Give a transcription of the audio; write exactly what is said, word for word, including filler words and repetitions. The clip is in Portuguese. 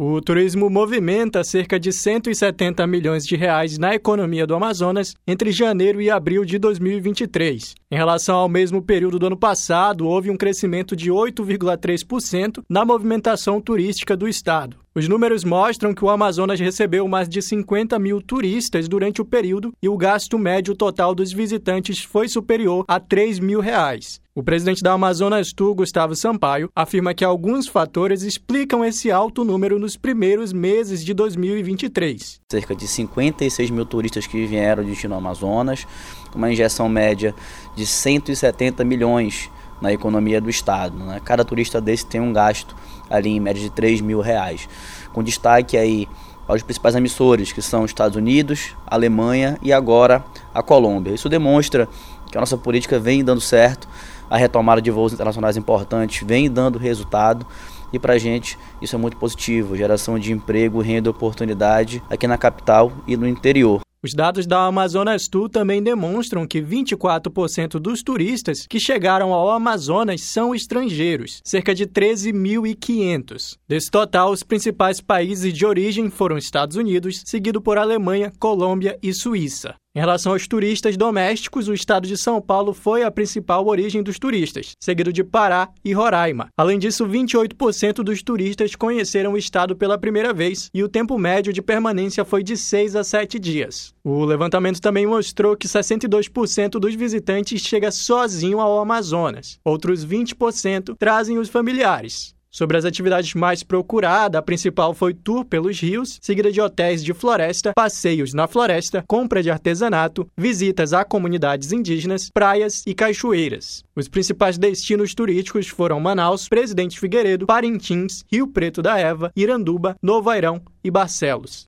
O turismo movimenta cerca de cento e setenta milhões de reais na economia do Amazonas entre janeiro e abril de dois mil e vinte e três. Em relação ao mesmo período do ano passado, houve um crescimento de oito vírgula três por cento na movimentação turística do estado. Os números mostram que o Amazonas recebeu mais de cinquenta mil turistas durante o período e o gasto médio total dos visitantes foi superior a três mil reais. O presidente da Amazonas Tour, Gustavo Sampaio, afirma que alguns fatores explicam esse alto número nos primeiros meses de dois mil e vinte e três. Cerca de cinquenta e seis mil turistas que vieram de destino ao Amazonas, uma injeção média de cento e setenta milhões na economia do estado, né? Cada turista desse tem um gasto ali em média de três mil reais, com destaque aí aos principais emissores, que são os Estados Unidos, a Alemanha e agora a Colômbia. Isso demonstra que a nossa política vem dando certo, a retomada de voos internacionais importantes vem dando resultado e para a gente isso é muito positivo, geração de emprego, renda e oportunidade aqui na capital e no interior. Os dados da Amazonas Tour também demonstram que vinte e quatro por cento dos turistas que chegaram ao Amazonas são estrangeiros, cerca de treze mil e quinhentos. Desse total, os principais países de origem foram Estados Unidos, seguido por Alemanha, Colômbia e Suíça. Em relação aos turistas domésticos, o estado de São Paulo foi a principal origem dos turistas, seguido de Pará e Roraima. Além disso, vinte e oito por cento dos turistas conheceram o estado pela primeira vez e o tempo médio de permanência foi de seis a sete dias. O levantamento também mostrou que sessenta e dois por cento dos visitantes chega sozinho ao Amazonas. Outros vinte por cento trazem os familiares. Sobre as atividades mais procuradas, a principal foi tour pelos rios, seguida de hotéis de floresta, passeios na floresta, compra de artesanato, visitas a comunidades indígenas, praias e cachoeiras. Os principais destinos turísticos foram Manaus, Presidente Figueiredo, Parintins, Rio Preto da Eva, Iranduba, Novo Airão e Barcelos.